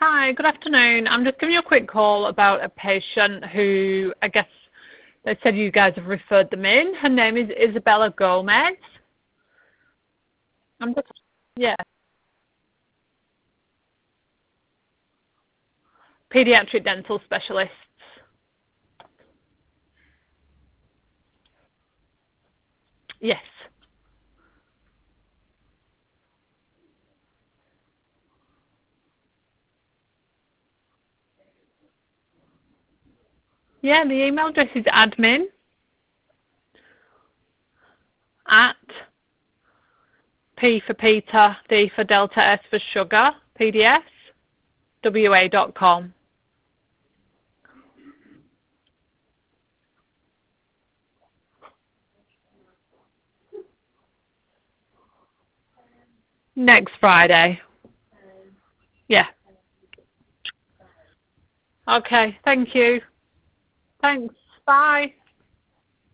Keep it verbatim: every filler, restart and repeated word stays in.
Hi, good afternoon. I'm just giving you a quick call about a patient who I guess they said you guys have referred them in. Her name is Isabella Gomez. I'm just, yeah, pediatric dental specialists. Yes. Yeah, the email address is admin at P for Peter, D for Delta, S for Sugar, P D S, W A dot com. Next Friday. Yeah. Okay, thank you. Thanks. Bye.